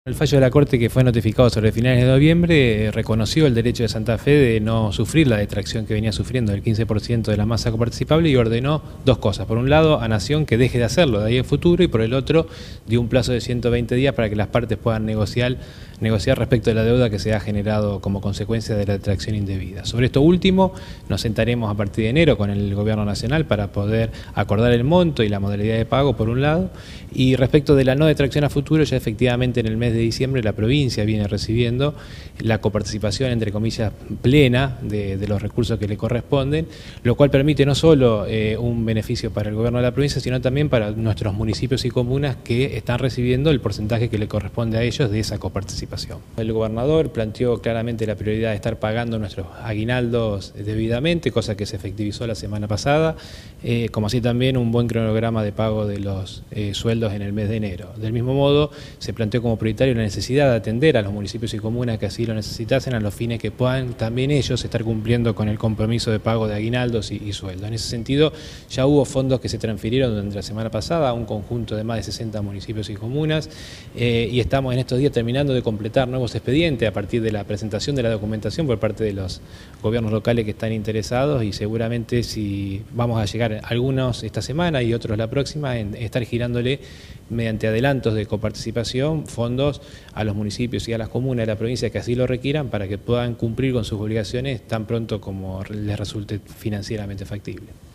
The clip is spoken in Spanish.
El fallo de la Corte, que fue notificado sobre finales de noviembre, reconoció el derecho de Santa Fe de no sufrir la detracción que venía sufriendo del 15% de la masa coparticipable y ordenó dos cosas. Por un lado, a Nación que deje de hacerlo de ahí en futuro, y por el otro, dio un plazo de 120 días para que las partes puedan negociar respecto de la deuda que se ha generado como consecuencia de la detracción indebida. Sobre esto último, nos sentaremos a partir de enero con el Gobierno Nacional para poder acordar el monto y la modalidad de pago, por un lado, y respecto de la no detracción a futuro, ya efectivamente en el mes de diciembre la provincia viene recibiendo la coparticipación, entre comillas, plena de los recursos que le corresponden, lo cual permite no solo un beneficio para el gobierno de la provincia, sino también para nuestros municipios y comunas que están recibiendo el porcentaje que le corresponde a ellos de esa coparticipación. El gobernador planteó claramente la prioridad de estar pagando nuestros aguinaldos debidamente, cosa que se efectivizó la semana pasada, como así también un buen cronograma de pago de los sueldos en el mes de enero. Del mismo modo, se planteó como prioritario la necesidad de atender a los municipios y comunas que así lo necesitasen a los fines que puedan también ellos estar cumpliendo con el compromiso de pago de aguinaldos y sueldos. En ese sentido, ya hubo fondos que se transfirieron durante la semana pasada a un conjunto de más de 60 municipios y comunas y estamos en estos días terminando de completar nuevos expedientes a partir de la presentación de la documentación por parte de los gobiernos locales que están interesados, y seguramente si vamos a llegar algunos esta semana y otros la próxima en estar girándole mediante adelantos de coparticipación fondos a los municipios y a las comunas de la provincia que así lo requieran para que puedan cumplir con sus obligaciones tan pronto como les resulte financieramente factible.